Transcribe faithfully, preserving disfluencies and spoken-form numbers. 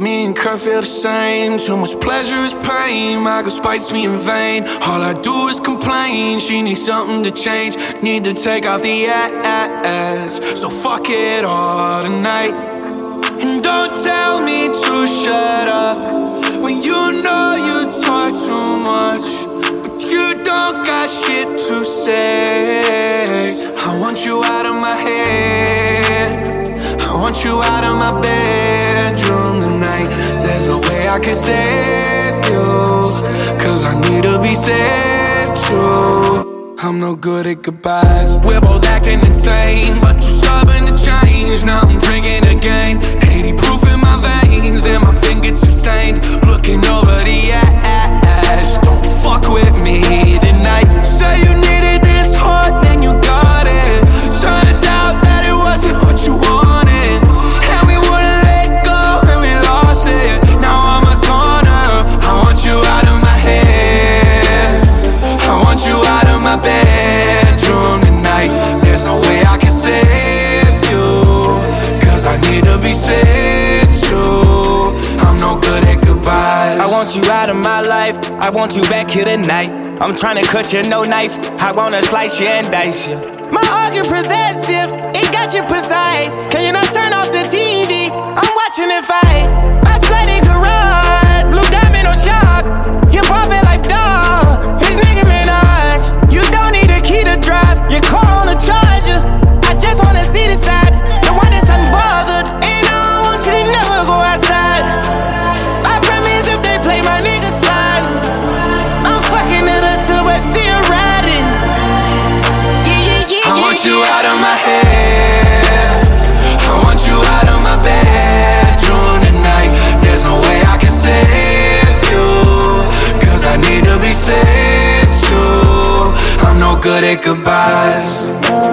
Me and Kurt feel the same. Too much pleasure is pain. My girl spites me in vain. All I do is complain. She needs something to change. Need to take off the ass. So fuck it all tonight. And don't tell me to shut up when you know you talk too much, but you don't got shit to say. I want you out of my head. I want you out of my bedroom tonight. There's no way I can save you, cause I need to be saved too. I'm no good at goodbyes. We're both acting insane, but you're stubborn to change. Now I'm drinking again, eighty proof in my veins, and my fingertips stained. Looking over the ash. Don't fuck with me tonight. Say you needed this hard, then you got it. Turns out that it wasn't what you wanted, and we wouldn't let go, and we lost it. Now I'm a goner. I want you out of my head. I want you out of my bedroom tonight. There's no way I can save you, cause I need to be saved too. I'm no good at goodbyes. I want you out of my life. I want you back here tonight. I'm tryna cut you, no knife. I wanna slice you and dice you. My argument possessive, it got you precise. Can you not turn off the T V? I'm watching it fight. My flooded garage, blue diamond on shock. You pop it like dog. It's Nicki Minaj. You don't need a key to drive. Your car on a charger. I just wanna see the side, the one that's unbothered. And I don't want you to never go outside. I promise if they play my nigga side, I'm fucking it up till we're still riding. Yeah, yeah, yeah, I want yeah, you yeah. out of my head. I want you out of my bedroom tonight. There's no way I can save you, cause I need to be saved too. I'm no good at goodbyes.